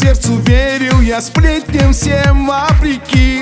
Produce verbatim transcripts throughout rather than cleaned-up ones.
сердцу верил я, сплетням всем вопреки.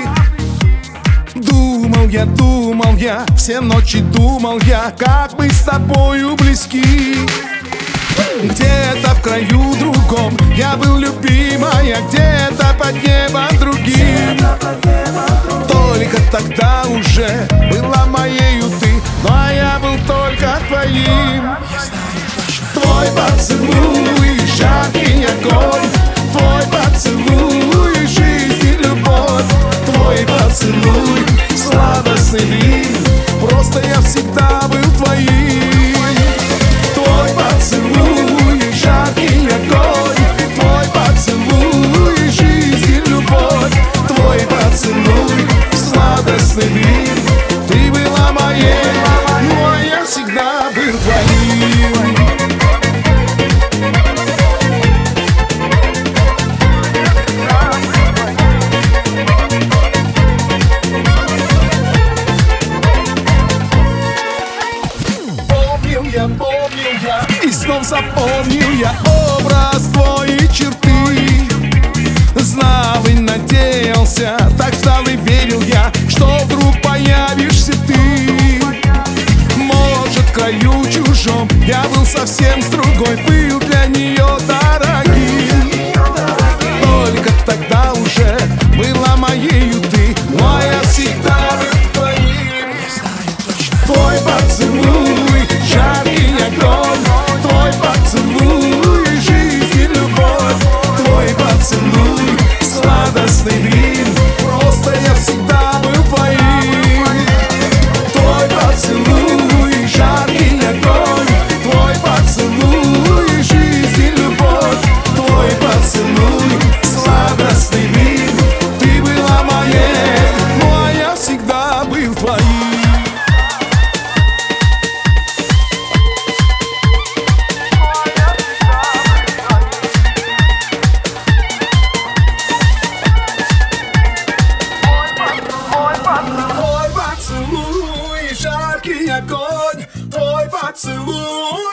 Думал я, думал я, все ночи думал я, как мы с тобою близки. Где-то в краю другом я был любимая, где-то под небом другим. Только тогда уже была моею ты, но я был только твоим. Твой поцелуй, жаркий огонь, твой поцелуй, жизнь и любовь. Твой поцелуй, сладостный мир, просто я всегда был твоим. Твой поцелуй, жаркий огонь, твой поцелуй, жизнь и любовь. Твой поцелуй, сладостный мир, ты была моей, но я всегда был твоим. Я помнил я, и снова запомнил я образ твой и черты. Знал и надеялся, так ждал и верил я, что вдруг появишься ты. Может, в краю чужом я был совсем с другой, был для нее дорогим. Только тогда уже была моею ты, но я всегда был твоим. Твой поцелуй, жаркий огонь, твой поцелуй, жизнь и любовь. Твой поцелуй, сладостный мир, просто я всегда был твоим. Твой поцелуй, жаркий огонь, твой поцелуй, жизнь и любовь. Твой поцелуй, сладостный мир, ты была моей, но я всегда был твоим. Твой поцелуй, жаркий огонь, твой поцелуй.